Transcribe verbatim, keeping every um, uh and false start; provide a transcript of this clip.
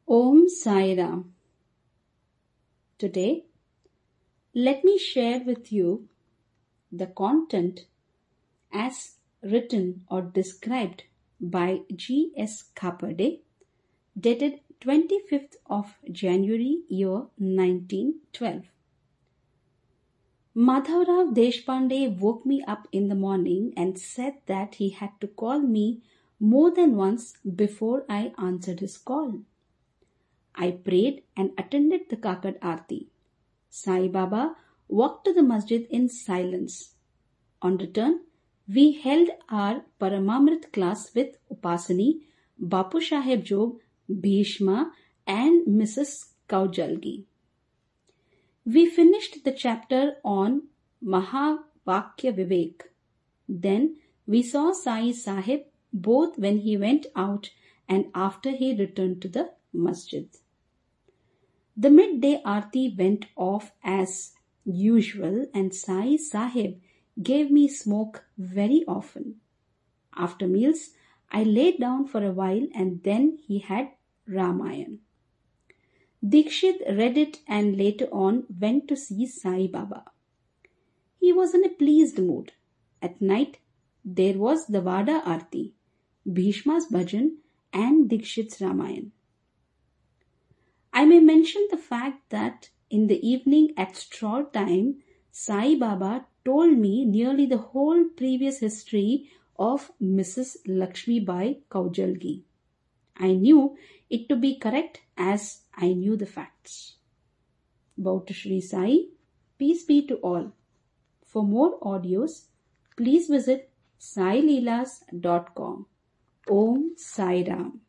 Om Sai Ram. Today, let me share with you the content as written or described by G S Khapade, dated twenty-fifth of January, year nineteen twelve. Madhavrao Deshpande woke me up in the morning and said that he had to call me more than once before I answered his call. I prayed and attended the Kakad Aarti. Sai Baba walked to the masjid in silence. On return, we held our Paramamrit class with Upasani, Bapu Sahib Jog, Bhishma and Missus Kaujalgi. We finished the chapter on Mahavakya Vivek. Then we saw Sai Sahib both when he went out and after he returned to the masjid. The midday aarti went off as usual and Sai Sahib gave me smoke very often. After meals, I lay down for a while and then he had Ramayan. Dikshit read it and later on went to see Sai Baba. He was in a pleased mood. At night, there was the Vada Aarti, Bhishma's Bhajan and Dikshit's Ramayan. I may mention the fact that in the evening at stroll time, Sai Baba told me nearly the whole previous history of Missus Lakshmi Bai Kaujalgi. I knew it to be correct as I knew the facts. Bow to Shri Sai, peace be to all. For more audios, please visit sai leelas dot com. Om Sai Ram.